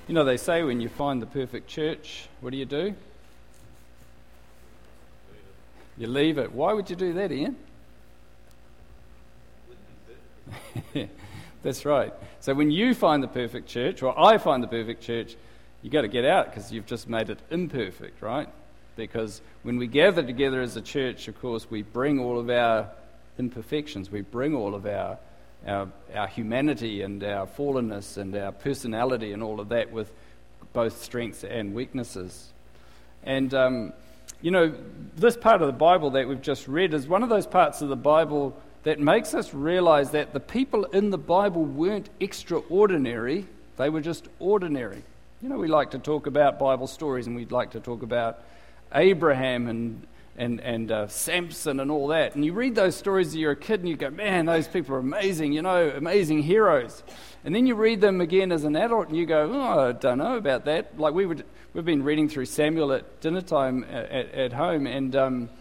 You know, they say when you find the perfect church, what do? You leave it. Why would you do that, Ian? That's right. So when you find the perfect church, or I find the perfect church, you got to get out because you've just made it imperfect, right? Because when we gather together as a church, of course, we bring all of our imperfections. We bring all of our humanity and our fallenness and our personality and all of that with both strengths and weaknesses. And, you know, this part of the Bible that we've just read is one of those parts of the Bible that makes us realize that the people in the Bible weren't extraordinary, they were just ordinary. You know, we like to talk about Bible stories, and we'd like to talk about Abraham and Samson and all that. And you read those stories as you're a kid and you go, man, those people are amazing, you know, amazing heroes. And then you read them again as an adult and you go, oh, I don't know about that. Like we've been reading through Samuel at dinner time at home, and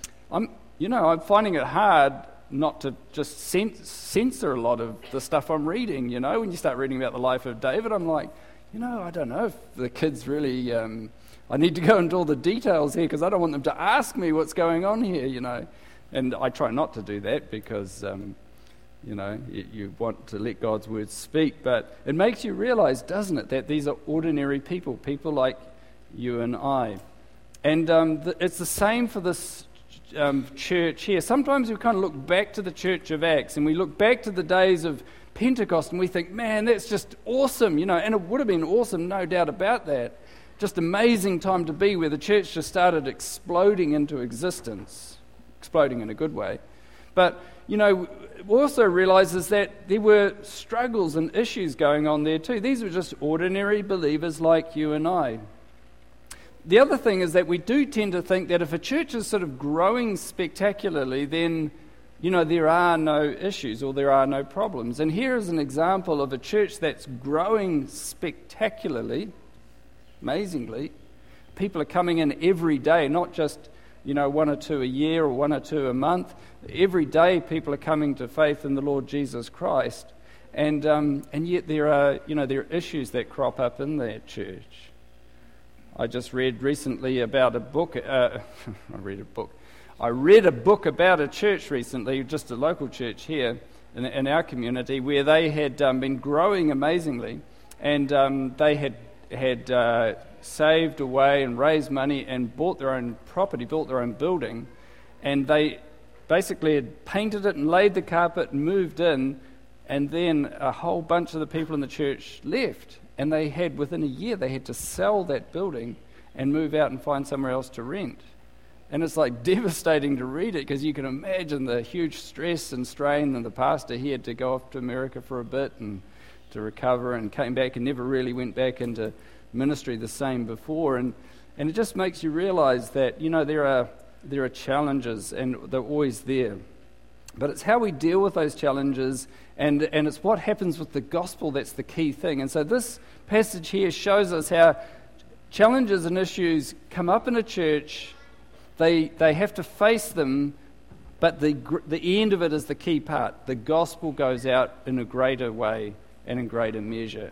I'm finding it hard not to just censor a lot of the stuff I'm reading. You know, when you start reading about the life of David, I'm like, you know, I don't know if the kids really, I need to go into all the details here because I don't want them to ask me what's going on here, you know. And I try not to do that because, you know, you want to let God's word speak. But it makes you realize, doesn't it, that these are ordinary people like you and I. And it's the same for this church here. Sometimes we kind of look back to the Church of Acts and we look back to the days of Pentecost and we think, man, that's just awesome, you know, and it would have been awesome, no doubt about that. Just amazing time to be where the church just started exploding into existence, exploding in a good way. But, you know, we also realize is that there were struggles and issues going on there too. These were just ordinary believers like you and I. The other thing is that we do tend to think that if a church is sort of growing spectacularly, then, you know, there are no issues or there are no problems. And here is an example of a church that's growing spectacularly, amazingly. People are coming in every day, not just, you know, one or two a year or one or two a month. Every day people are coming to faith in the Lord Jesus Christ. And yet there are issues that crop up in that church. I just read recently about a book. I read a book about a church recently, just a local church here in our community, where they had been growing amazingly, and they had saved away and raised money and bought their own property, built their own building, and they basically had painted it and laid the carpet and moved in, and then a whole bunch of the people in the church left. And they had, within a year, they had to sell that building and move out and find somewhere else to rent. And it's like devastating to read it because you can imagine the huge stress and strain. And the pastor, he had to go off to America for a bit and to recover, and came back and never really went back into ministry the same before. And it just makes you realize that, you know, there are challenges and they're always there. But it's how we deal with those challenges, and it's what happens with the gospel that's the key thing. And so this passage here shows us how challenges and issues come up in a church. They have to face them, but the end of it is the key part. The gospel goes out in a greater way and in greater measure.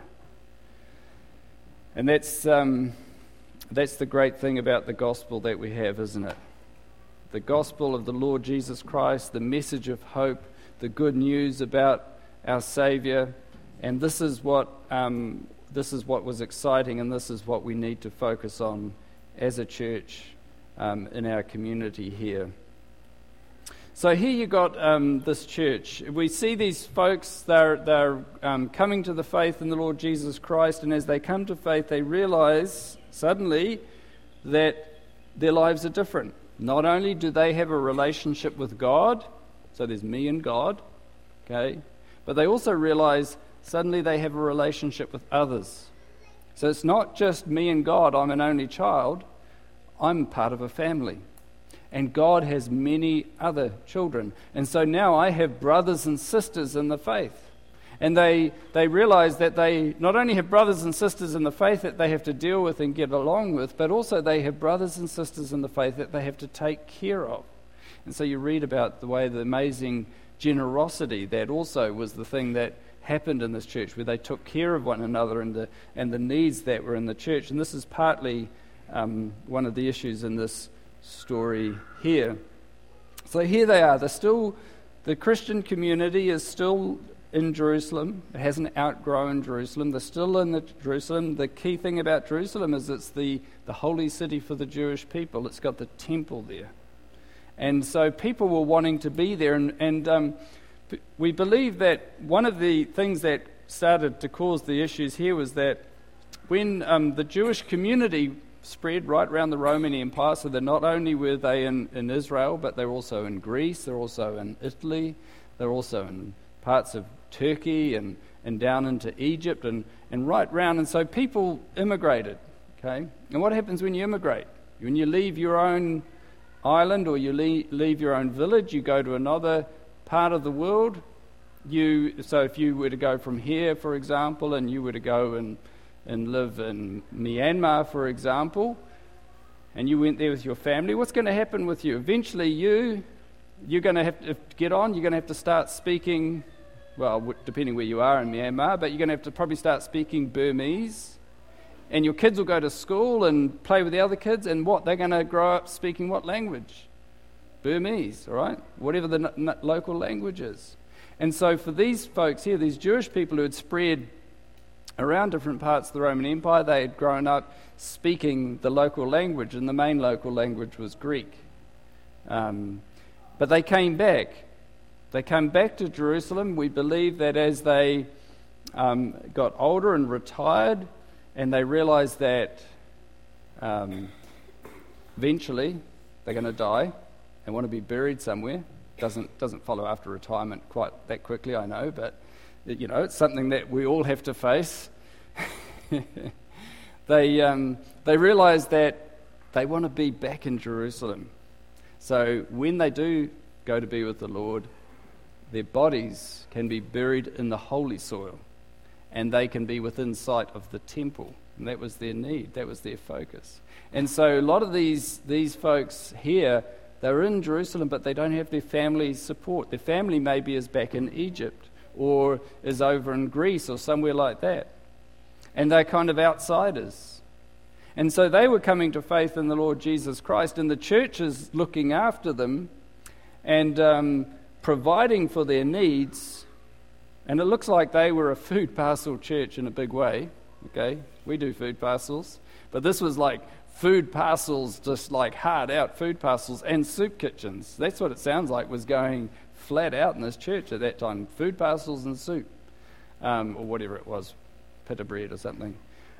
And that's the great thing about the gospel that we have, isn't it? The gospel of the Lord Jesus Christ, the message of hope, the good news about our Saviour, and this is what was exciting, and this is what we need to focus on as a church in our community here. So here you got this church. We see these folks, they're coming to the faith in the Lord Jesus Christ, and as they come to faith, they realize suddenly that their lives are different. Not only do they have a relationship with God, so there's me and God, okay, but they also realize suddenly they have a relationship with others. So it's not just me and God, I'm an only child, I'm part of a family. And God has many other children. And so now I have brothers and sisters in the faith. And they realize that they not only have brothers and sisters in the faith that they have to deal with and get along with, but also they have brothers and sisters in the faith that they have to take care of. And so you read about the way the amazing generosity that also was the thing that happened in this church, where they took care of one another and the needs that were in the church. And this is partly one of the issues in this story here. So here they are. The Christian community is still in Jerusalem. It hasn't outgrown Jerusalem. They're still in Jerusalem. The key thing about Jerusalem is it's the holy city for the Jewish people. It's got the temple there. And so people were wanting to be there. And we believe that one of the things that started to cause the issues here was that when the Jewish community spread right around the Roman Empire, so that not only were they in Israel, but they're also in Greece, they're also in Italy, they're also in parts of Turkey and down into Egypt and right round. And so people immigrated, okay? And what happens when you immigrate? When you leave your own island or you leave your own village, you go to another part of the world. So if you were to go from here, for example, and you were to go and live in Myanmar, for example, and you went there with your family, what's going to happen with you? Eventually you're going to have to get on, you're going to have to start speaking, well, depending where you are in Myanmar, but you're going to have to probably start speaking Burmese, and your kids will go to school and play with the other kids, and they're going to grow up speaking what language? Burmese, all right? Whatever the local language is. And so for these folks here, these Jewish people who had spread around different parts of the Roman Empire, they had grown up speaking the local language, and the main local language was Greek. But they came back. They came back to Jerusalem. We believe that as they got older and retired, and they realized that eventually they're going to die and want to be buried somewhere. Doesn't follow after retirement quite that quickly, I know, but it's something that we all have to face. They realize that they want to be back in Jerusalem. So when they do go to be with the Lord, their bodies can be buried in the holy soil, and they can be within sight of the temple. And that was their need. That was their focus. And so a lot of these folks here, they're in Jerusalem, but they don't have their family support. Their family maybe is back in Egypt or is over in Greece or somewhere like that. And they're kind of outsiders. And so they were coming to faith in the Lord Jesus Christ, and the church is looking after them and providing for their needs. And it looks like they were a food parcel church in a big way. Okay, we do food parcels, but this was like food parcels, just like hard out food parcels and soup kitchens. That's what it sounds like was going flat out in this church at that time. Food parcels and soup, or whatever it was, pita bread or something.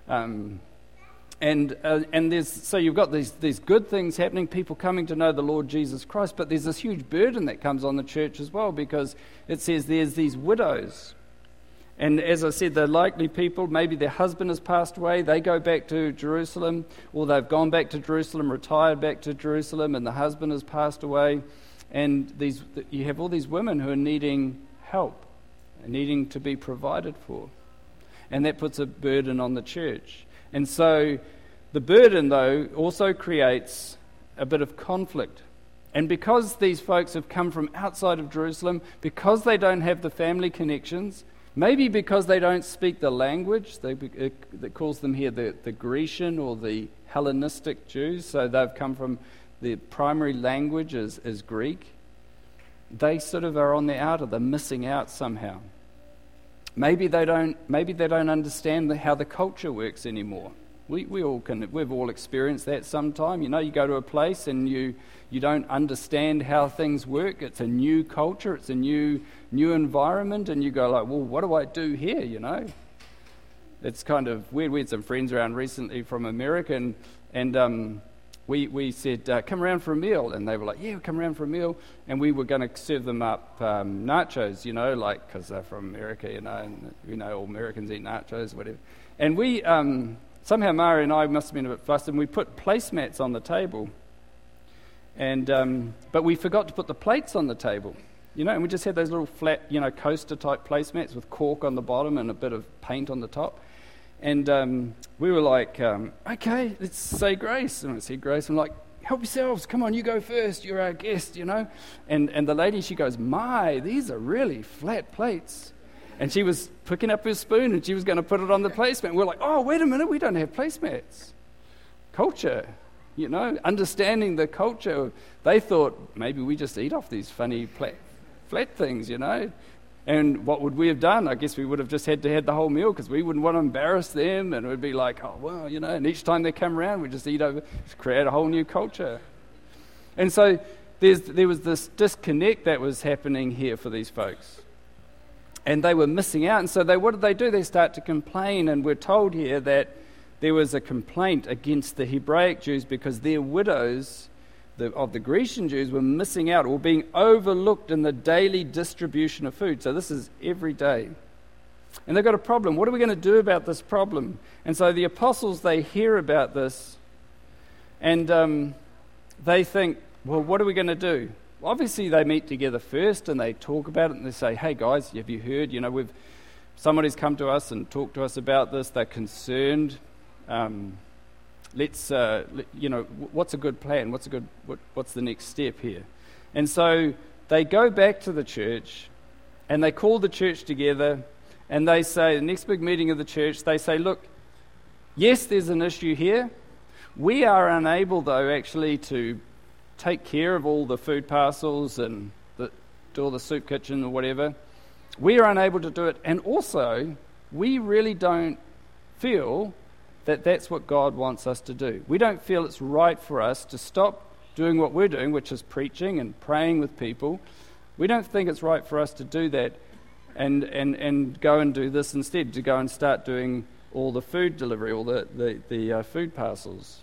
And so you've got these good things happening, people coming to know the Lord Jesus Christ, but there's this huge burden that comes on the church as well, because it says there's these widows. And as I said, they're likely people, maybe their husband has passed away, they go back to Jerusalem, or they've gone back to Jerusalem, retired back to Jerusalem, and the husband has passed away. And you have all these women who are needing help, needing to be provided for. And that puts a burden on the church. And so the burden, though, also creates a bit of conflict. And because these folks have come from outside of Jerusalem, because they don't have the family connections, maybe because they don't speak the language, that calls them here the Grecian or the Hellenistic Jews, so they've come from the primary language is Greek, they sort of are on the outer, they're missing out somehow. Maybe they don't understand how the culture works anymore. We've all experienced that sometime. You go to a place and you don't understand how things work. It's a new culture, it's a new environment, and you go like, well, what do I do here? It's kind of weird. We had some friends around recently from America, and we said, come around for a meal, and they were like, yeah, come around for a meal, and we were going to serve them up nachos, because they're from America, and all Americans eat nachos, whatever. And we somehow Mari and I must have been a bit fussed, and we put placemats on the table, and but we forgot to put the plates on the table, and we just had those little flat, coaster type placemats with cork on the bottom and a bit of paint on the top. And we were like, okay, let's say grace. And I said grace. I'm like, help yourselves. Come on, you go first. You're our guest, And the lady, she goes, these are really flat plates. And she was picking up her spoon and she was going to put it on the placemat. We're like, oh, wait a minute, we don't have placemats. Culture, understanding the culture. They thought maybe we just eat off these funny flat things, And what would we have done? I guess we would have just had to have the whole meal because we wouldn't want to embarrass them. And it would be like, oh, well, and each time they come around, we just eat over, just create a whole new culture. And so there was this disconnect that was happening here for these folks. And they were missing out. And so what did they do? They start to complain. And we're told here that there was a complaint against the Hebraic Jews because their widows of the Grecian Jews were missing out or being overlooked in the daily distribution of food. So this is every day. And they've got a problem. What are we going to do about this problem? And so the apostles, they hear about this and they think, well, what are we going to do? Well, obviously, they meet together first and they talk about it and they say, hey, guys, have you heard? Somebody's come to us and talked to us about this. They're concerned. What's a good plan? What's the next step here? And so they go back to the church and they call the church together and they say, the next big meeting of the church, they say, look, yes, there's an issue here. We are unable, though, actually to take care of all the food parcels and do all the soup kitchen or whatever. We are unable to do it. And also, we really don't feel that that's what God wants us to do. We don't feel it's right for us to stop doing what we're doing, which is preaching and praying with people. We don't think it's right for us to do that and go and do this instead, to go and start doing all the food delivery, all the food parcels.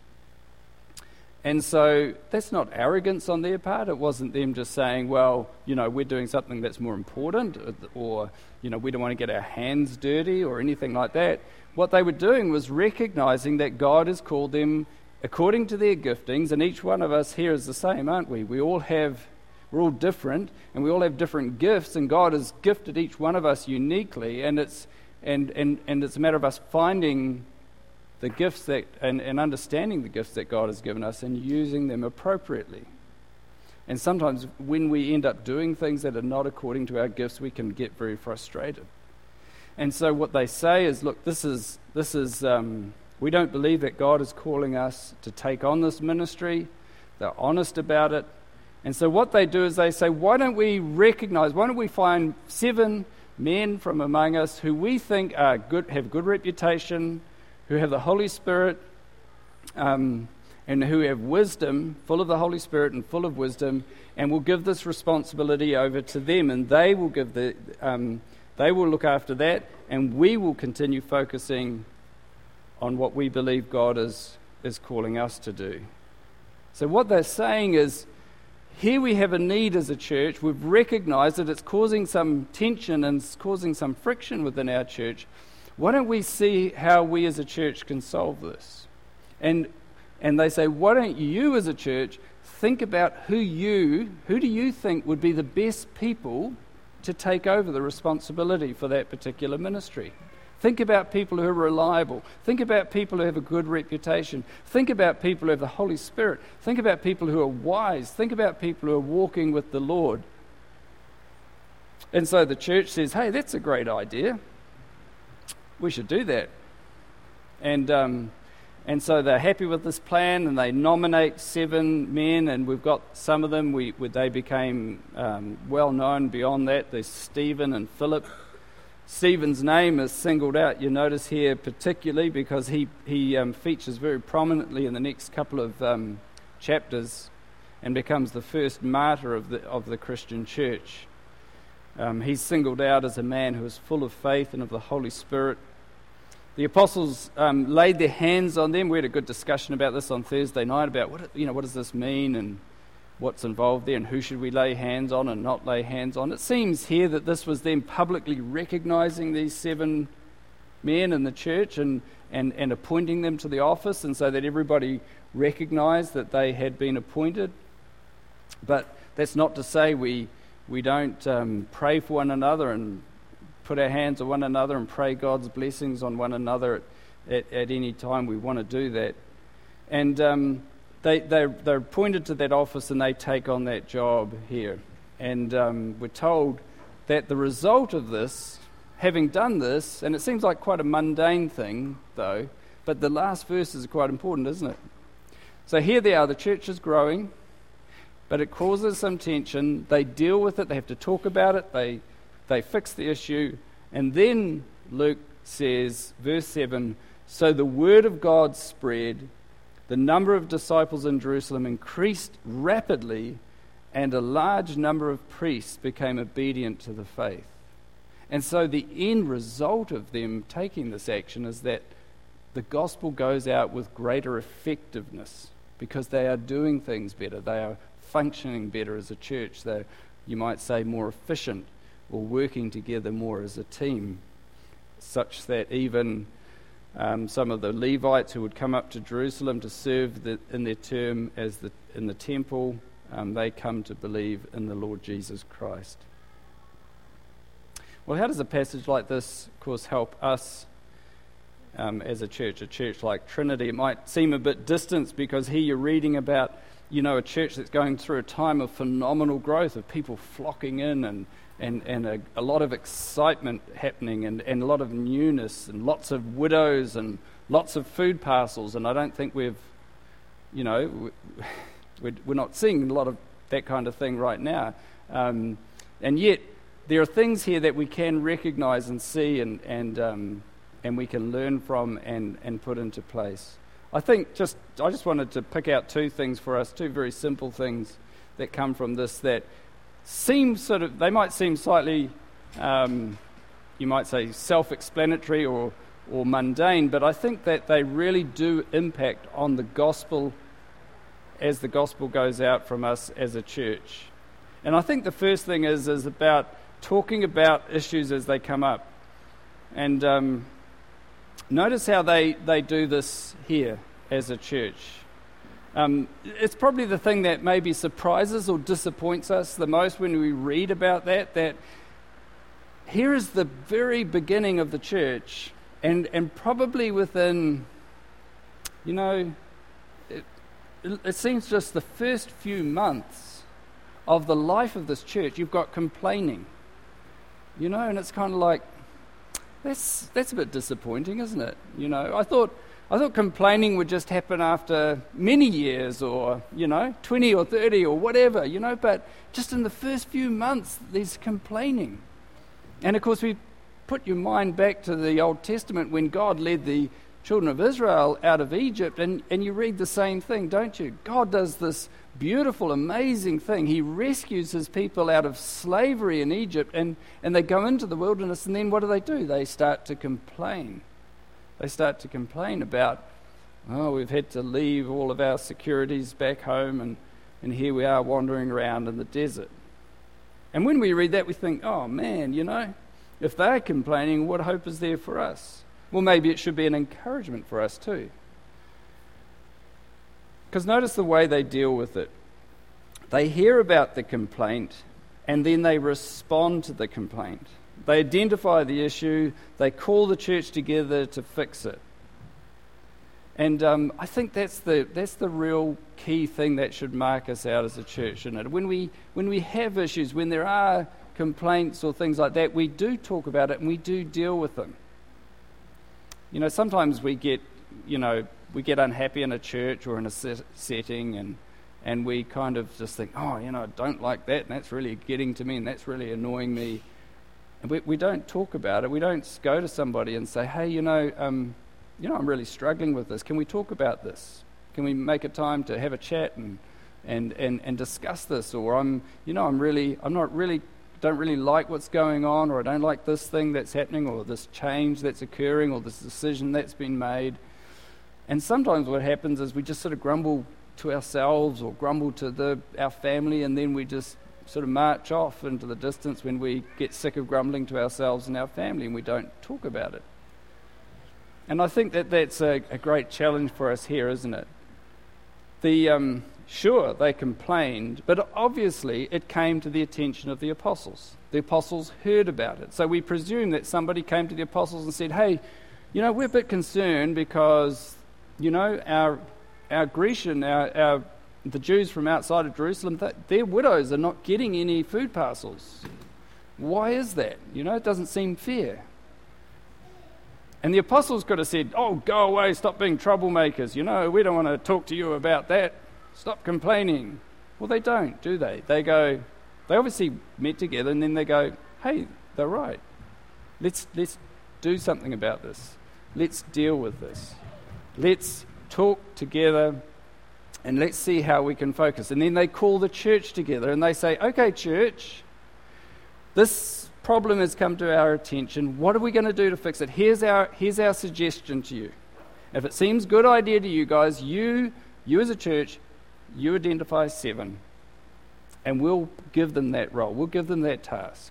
And so that's not arrogance on their part. It wasn't them just saying, well, we're doing something that's more important or we don't want to get our hands dirty or anything like that. What they were doing was recognizing that God has called them according to their giftings, and each one of us here is the same, aren't we? We're all different, and we all have different gifts, and God has gifted each one of us uniquely, and it's a matter of us finding the gifts and understanding the gifts that God has given us and using them appropriately. And sometimes when we end up doing things that are not according to our gifts, we can get very frustrated. And so what they say is, look, this is we don't believe that God is calling us to take on this ministry. They're honest about it. And so what they do is they say, why don't we find 7 men from among us who we think are good, have good reputation, who have the Holy Spirit, and who have wisdom, full of the Holy Spirit and full of wisdom, and we'll give this responsibility over to them, and they will they will look after that, and we will continue focusing on what we believe God is calling us to do. So what they're saying is, here we have a need as a church. We've recognized that it's causing some tension and it's causing some friction within our church. Why don't we see how we as a church can solve this? And they say, why don't you as a church think about who do you think would be the best people to take over the responsibility for that particular ministry? Think about people who are reliable. Think about people who have a good reputation. Think about people who have the Holy Spirit. Think about people who are wise. Think about people who are walking with the Lord. And so the church says, hey, that's a great idea. We should do that. And so they're happy with this plan, and they nominate 7 men, and we've got some of them. They became well known beyond that. There's Stephen and Philip. Stephen's name is singled out, you notice here, particularly because he features very prominently in the next couple of chapters and becomes the first martyr of the Christian church. He's singled out as a man who is full of faith and of the Holy Spirit. The apostles laid their hands on them. We had a good discussion about this on Thursday night about what does this mean and what's involved there and who should we lay hands on and not lay hands on. It seems here that this was them publicly recognizing these 7 men in the church and appointing them to the office, and so that everybody recognized that they had been appointed. But that's not to say we don't pray for one another and put our hands on one another and pray God's blessings on one another at any time we want to do that. And they're appointed to that office and they take on that job here. And we're told that the result of this having done this, and it seems like quite a mundane thing, though, but the last verses are quite important, isn't it? So here they are, the church is growing, but it causes some tension. They deal with it, they have to talk about it, they fix the issue, and then Luke says, verse 7, so the word of God spread, the number of disciples in Jerusalem increased rapidly, and a large number of priests became obedient to the faith. And so the end result of them taking this action is that the gospel goes out with greater effectiveness because they are doing things better. They are functioning better as a church. They're, you might say, more efficient or working together more as a team, such that even some of the Levites who would come up to Jerusalem to serve in their term in the temple, they come to believe in the Lord Jesus Christ. Well, how does a passage like this, of course, help us as a church like Trinity? It might seem a bit distant because here you're reading about, a church that's going through a time of phenomenal growth, of people flocking in and a lot of excitement happening and a lot of newness and lots of widows and lots of food parcels. And I don't think we're not seeing a lot of that kind of thing right now. And yet, there are things here that we can recognise and see and we can learn from and put into place. I just wanted to pick out two things for us, two very simple things that come from this that seem they might seem slightly, you might say, self-explanatory or mundane, but I think that they really do impact on the gospel as the gospel goes out from us as a church. And I think the first thing is about talking about issues as they come up. And notice how they do this here as a church. It's probably the thing that maybe surprises or disappoints us the most when we read about that here is the very beginning of the church, and probably within, it seems just the first few months of the life of this church, you've got complaining. And it's kind of like, that's a bit disappointing, isn't it? I thought complaining would just happen after many years or, 20 or 30 or whatever, but just in the first few months, there's complaining. And of course, we put your mind back to the Old Testament when God led the children of Israel out of Egypt, and you read the same thing, don't you? God does this beautiful, amazing thing. He rescues his people out of slavery in Egypt, and they go into the wilderness, and then what do? They start to complain. They start to complain about, we've had to leave all of our securities back home, and here we are wandering around in the desert. And when we read that, we think, oh man, if they're complaining, what hope is there for us? Well, maybe it should be an encouragement for us too. Because notice the way they deal with it. They hear about the complaint, and then they respond to the complaint. They identify the issue, they call the church together to fix it. And I think that's the real key thing that should mark us out as a church, shouldn't it? When we have issues, when there are complaints or things like that, we do talk about it and we do deal with them. Sometimes we get unhappy in a church or in a setting, and we kind of just think, I don't like that, and that's really getting to me, and that's really annoying me. And we don't talk about it. We don't go to somebody and say, hey, I'm really struggling with this. Can we talk about this? Can we make a time to have a chat and discuss this? Or don't really like what's going on, or I don't like this thing that's happening, or this change that's occurring, or this decision that's been made. And sometimes what happens is we just sort of grumble to ourselves or grumble to our family, and then we just sort of march off into the distance when we get sick of grumbling to ourselves and our family, and we don't talk about it. And I think that's a great challenge for us here, isn't it? Sure, they complained, but obviously it came to the attention of the apostles. The apostles heard about it. So we presume that somebody came to the apostles and said, hey, we're a bit concerned because, our Grecian, the Jews from outside of Jerusalem, their widows are not getting any food parcels. Why is that? It doesn't seem fair. And the apostles could have said, oh, go away, stop being troublemakers. We don't want to talk to you about that. Stop complaining. Well, they don't, do they? They obviously met together, and then they go, hey, they're right. Let's do something about this. Let's deal with this. Let's talk together, and let's see how we can focus. And then they call the church together, and they say, okay, church, this problem has come to our attention. What are we going to do to fix it? Here's our suggestion to you. If it seems a good idea to you guys, you as a church, you identify 7, and we'll give them that role. We'll give them that task.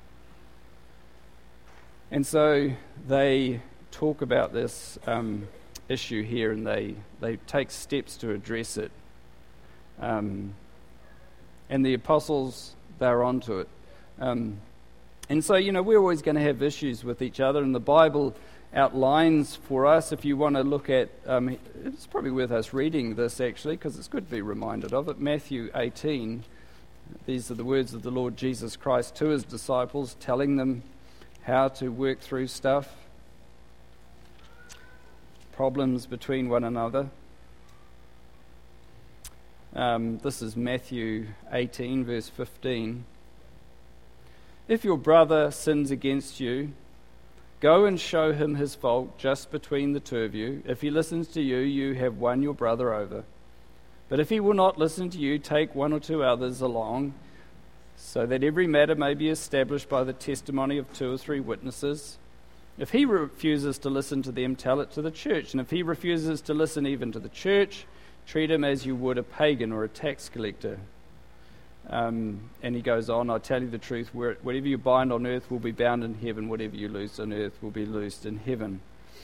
And so they talk about this issue here, and they take steps to address it. And the apostles, they're onto it. And so, we're always going to have issues with each other, and the Bible outlines for us, if you want to look at, it's probably worth us reading this actually, because it's good to be reminded of it. Matthew 18, these are the words of the Lord Jesus Christ to his disciples, telling them how to work through stuff, problems between one another. This is Matthew 18, verse 15. If your brother sins against you, go and show him his fault just between the two of you. If he listens to you, you have won your brother over. But if he will not listen to you, take 1 or 2 others along, so that every matter may be established by the testimony of 2 or 3 witnesses. If he refuses to listen to them, tell it to the church. And if he refuses to listen even to the church, treat him as you would a pagan or a tax collector. And he goes on, I tell you the truth, whatever you bind on earth will be bound in heaven, whatever you loose on earth will be loosed in heaven.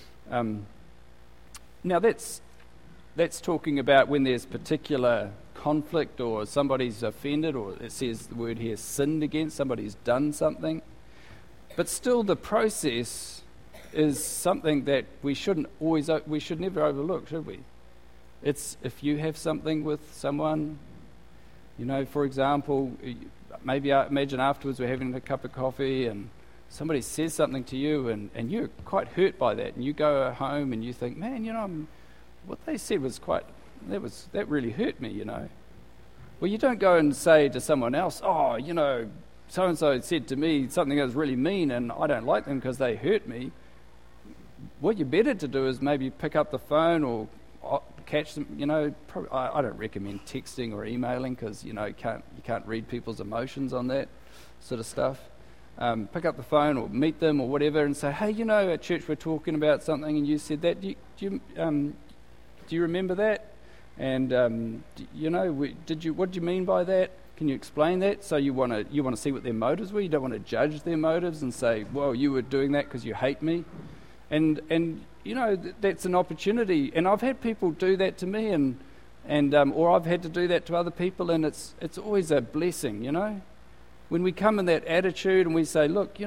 Now that's talking about when there's particular conflict or somebody's offended, or it says the word here, sinned against, somebody's done something. But still the process is something that we should never overlook, should we? It's if you have something with someone, for example, maybe imagine afterwards we're having a cup of coffee and somebody says something to you and you're quite hurt by that, and you go home and you think, man, what they said was that really hurt me, Well, you don't go and say to someone else, oh, so-and-so said to me something that was really mean and I don't like them because they hurt me. What you're better to do is maybe pick up the phone or catch them, I don't recommend texting or emailing because, you can't read people's emotions on that sort of stuff. Pick up the phone or meet them or whatever and say, hey, at church we're talking about something and you said that. Do you remember that? And, what did you mean by that? Can you explain that? So you want to see what their motives were. You don't want to judge their motives and say, well, you were doing that because you hate me. And that's an opportunity. And I've had people do that to me, and or I've had to do that to other people, and it's always a blessing, When we come in that attitude and we say, look,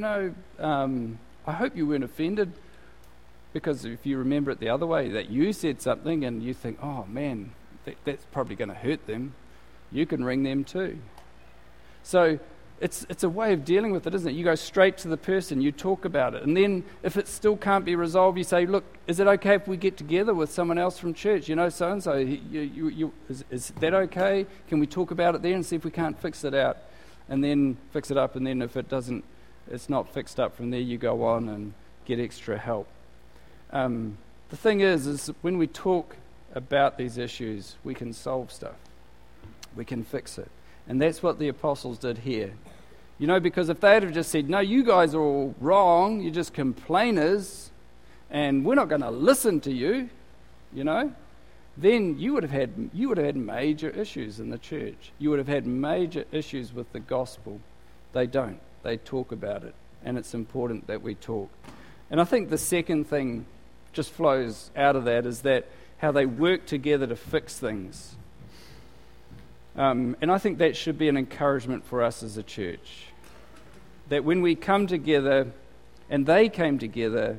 I hope you weren't offended, because if you remember it the other way, that you said something and you think, oh man, that's probably going to hurt them, you can ring them too. So it's a way of dealing with it, isn't it? You go straight to the person, you talk about it, and then if it still can't be resolved, you say, look, is it okay if we get together with someone else from church? So-and-so, is that okay? Can we talk about it there and see if we can't fix it out? And then fix it up, and then if it's not fixed up from there, you go on and get extra help. The thing is when we talk about these issues, we can solve stuff. We can fix it. And that's what the apostles did here. Because if they had just said, no, you guys are all wrong, you're just complainers, and we're not going to listen to you, then you would have had major issues in the church. You would have had major issues with the gospel. They don't. They talk about it, and it's important that we talk. And I think the second thing just flows out of that is that how they work together to fix things. And I think that should be an encouragement for us as a church. That when we come together, and they came together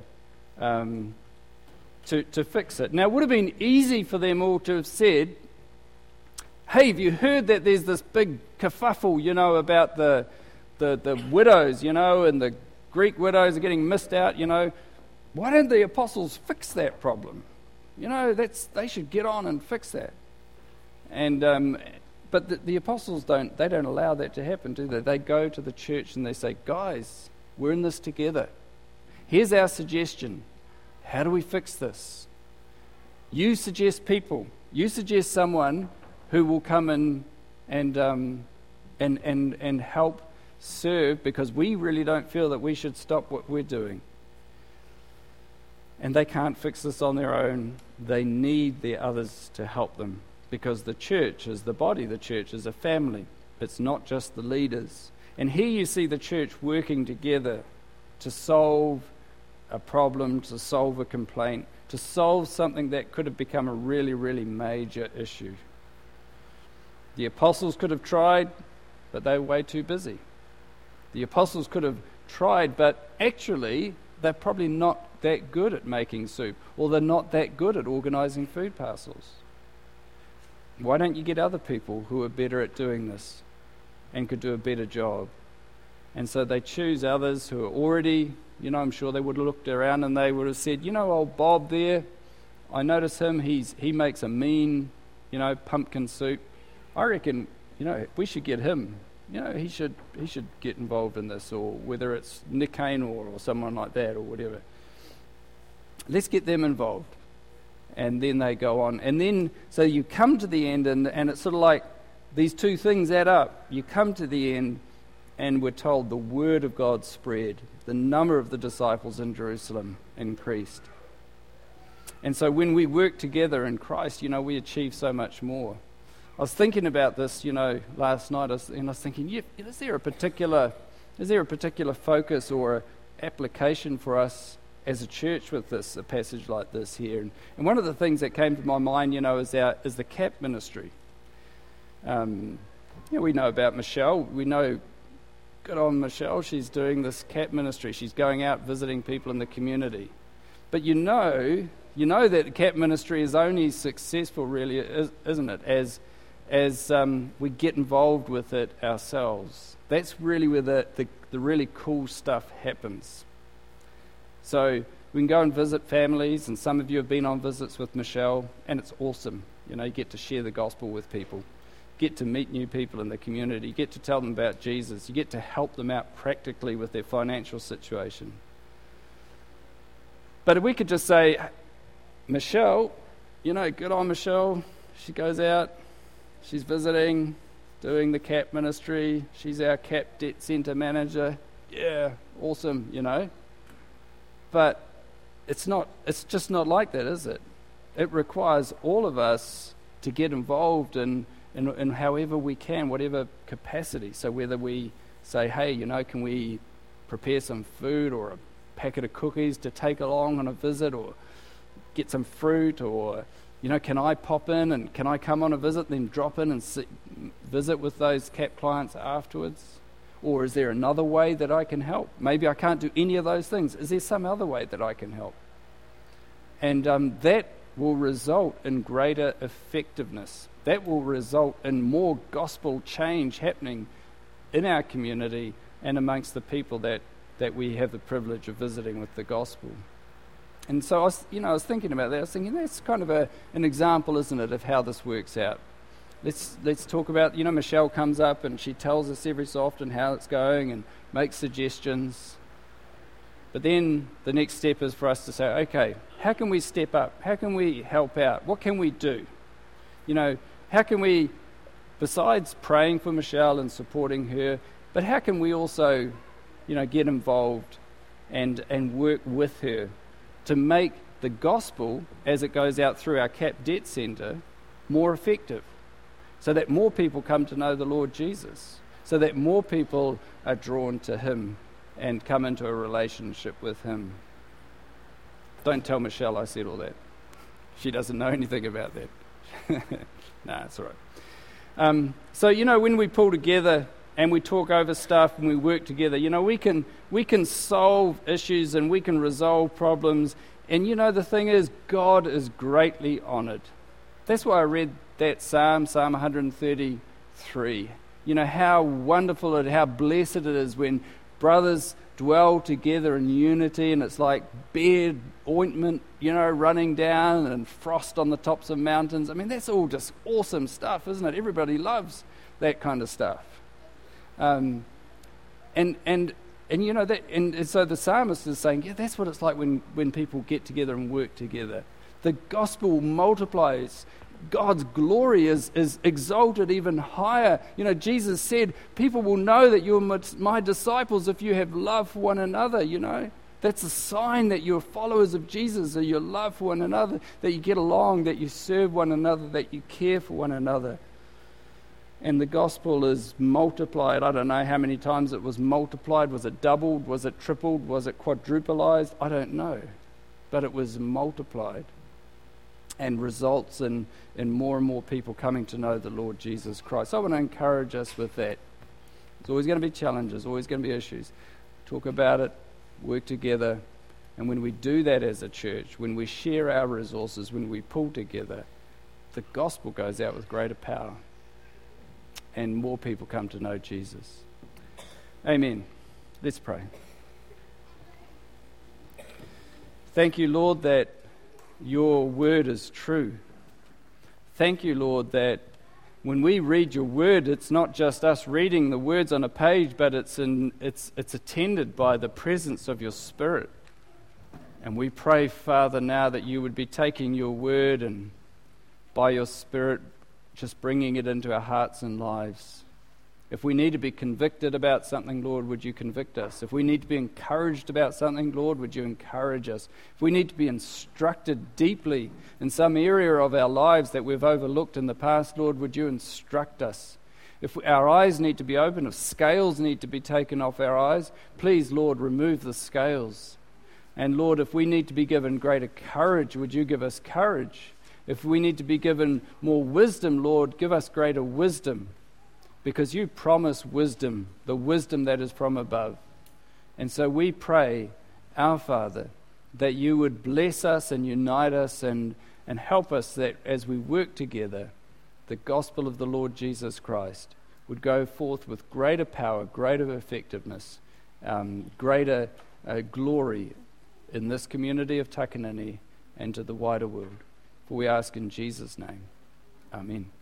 to fix it. Now, it would have been easy for them all to have said, hey, have you heard that there's this big kerfuffle, about the widows, and the Greek widows are getting missed out, why don't the apostles fix that problem? They should get on and fix that. And but the apostles don't allow that to happen, do they? They go to the church and they say, guys, we're in this together. Here's our suggestion. How do we fix this? You suggest people. You suggest someone who will come in and help serve, because we really don't feel that we should stop what we're doing. And they can't fix this on their own. They need the others to help them, because the church is the body. The church is a family. It's not just the leaders. And here you see the church working together to solve a problem, to solve a complaint, to solve something that could have become a really, really major issue. The apostles could have tried, but they were way too busy. The apostles could have tried, but actually they're probably not that good at making soup, or they're not that good at organising food parcels. Why don't you get other people who are better at doing this and could do a better job? And so they choose others who are already, I'm sure they would have looked around and they would have said, old Bob there, I notice him, he makes a mean, pumpkin soup. I reckon, we should get him. He should get involved in this, or whether it's Nick Haynor or someone like that or whatever. Let's get them involved. And then they go on. And then, so you come to the end, and it's sort of like these two things add up. You come to the end, and we're told the word of God spread. The number of the disciples in Jerusalem increased. And so when we work together in Christ, we achieve so much more. I was thinking about this, last night, and I was thinking, is there a particular focus or application for us as a church with this, a passage like this here? And one of the things that came to my mind, is the CAP ministry. We know about Michelle. We know, good on Michelle, she's doing this CAP ministry. She's going out visiting people in the community. But you know that CAP ministry is only successful, really, isn't it, as we get involved with it ourselves. That's really where the really cool stuff happens. So we can go and visit families, and some of you have been on visits with Michelle, and it's awesome. You get to share the gospel with people, get to meet new people in the community, get to tell them about Jesus, you get to help them out practically with their financial situation. But if we could just say, Michelle, good on Michelle, she goes out, she's visiting, doing the CAP ministry, she's our CAP debt centre manager, yeah, awesome, But it's just not like that, is it? It requires all of us to get involved in however we can, whatever capacity. So whether we say, hey, can we prepare some food or a packet of cookies to take along on a visit, or get some fruit, or, can I pop in and can I come on a visit, then drop in and visit with those CAP clients afterwards? Or is there another way that I can help? Maybe I can't do any of those things. Is there some other way that I can help? And that will result in greater effectiveness. That will result in more gospel change happening in our community and amongst the people that we have the privilege of visiting with the gospel. And so I was thinking about that. I was thinking that's kind of an example, isn't it, of how this works out. Let's talk about, Michelle comes up and she tells us every so often how it's going and makes suggestions. But then the next step is for us to say, okay, how can we step up? How can we help out? What can we do? How can we, besides praying for Michelle and supporting her, but how can we also, get involved and work with her to make the gospel, as it goes out through our CAP Debt Centre, more effective? So that more people come to know the Lord Jesus, so that more people are drawn to him and come into a relationship with him. Don't tell Michelle I said all that. She doesn't know anything about that. Nah, it's all right. So, when we pull together and we talk over stuff and we work together, we can solve issues and we can resolve problems. And the thing is, God is greatly honoured. That's why I read that Psalm 133. How wonderful how blessed it is when brothers dwell together in unity, and it's like beard ointment, running down, and frost on the tops of mountains. I mean, that's all just awesome stuff, isn't it? Everybody loves that kind of stuff. And so the psalmist is saying, yeah, that's what it's like when people get together and work together. The gospel multiplies. God's glory is exalted even higher. Jesus said, people will know that you're my disciples if you have love for one another, That's a sign that you're followers of Jesus, or your love for one another, that you get along, that you serve one another, that you care for one another. And the gospel is multiplied. I don't know how many times it was multiplied. Was it doubled? Was it tripled? Was it quadrupleized? I don't know. But it was multiplied, and results in more and more people coming to know the Lord Jesus Christ. So I want to encourage us with that. There's always going to be challenges, always going to be issues. Talk about it, work together, and when we do that as a church, when we share our resources, when we pull together, the gospel goes out with greater power, and more people come to know Jesus. Amen. Let's pray. Thank you, Lord, that your word is true. Thank you, Lord, that when we read your word, it's not just us reading the words on a page, but it's attended by the presence of your Spirit. And we pray, Father, now that you would be taking your word and by your Spirit just bringing it into our hearts and lives. If we need to be convicted about something, Lord, would you convict us? If we need to be encouraged about something, Lord, would you encourage us? If we need to be instructed deeply in some area of our lives that we've overlooked in the past, Lord, would you instruct us? If our eyes need to be open, if scales need to be taken off our eyes, please, Lord, remove the scales. And Lord, if we need to be given greater courage, would you give us courage? If we need to be given more wisdom, Lord, give us greater wisdom. Because you promise wisdom, the wisdom that is from above. And so we pray, our Father, that you would bless us and unite us and help us that as we work together, the gospel of the Lord Jesus Christ would go forth with greater power, greater effectiveness, greater glory in this community of Takanini and to the wider world. For we ask in Jesus' name. Amen.